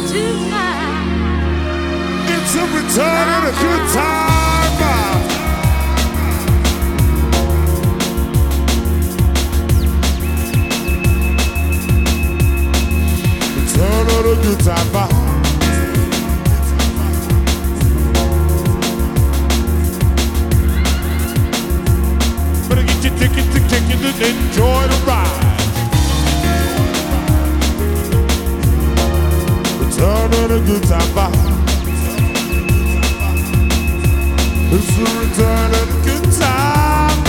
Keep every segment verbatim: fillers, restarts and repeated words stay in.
It's a return of a good time. Return of a good time. Better get your ticket to kick it and enjoy the ride. Return of a good time. It's a return of a good time.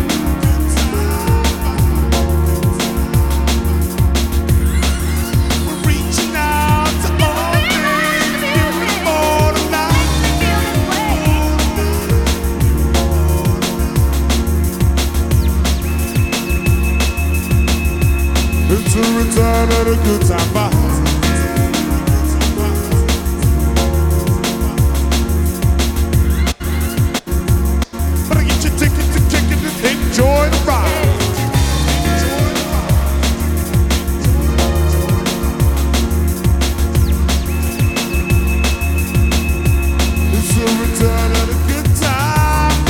We're reaching out to all things beautiful tonight. It's a return of a good time. Enjoy the ride. It's a return of a good time.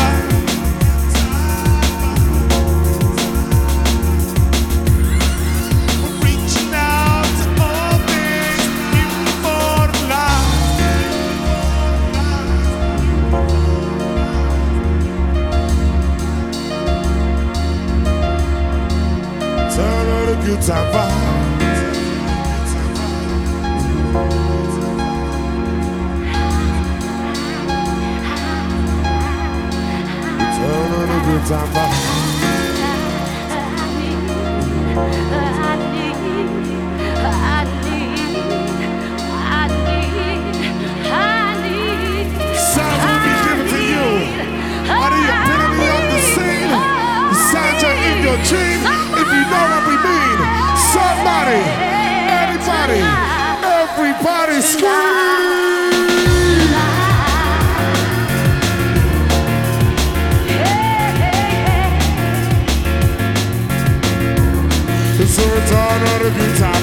We're reaching out to all things beautiful tonight. Turn on a good time vibe. Turn on a good time vibe. Sounds will be given to you. Out of your epitome of the scene. The sounds are in your dream. If you know what we mean, somebody, anybody, everybody scream! It's a return of a good time.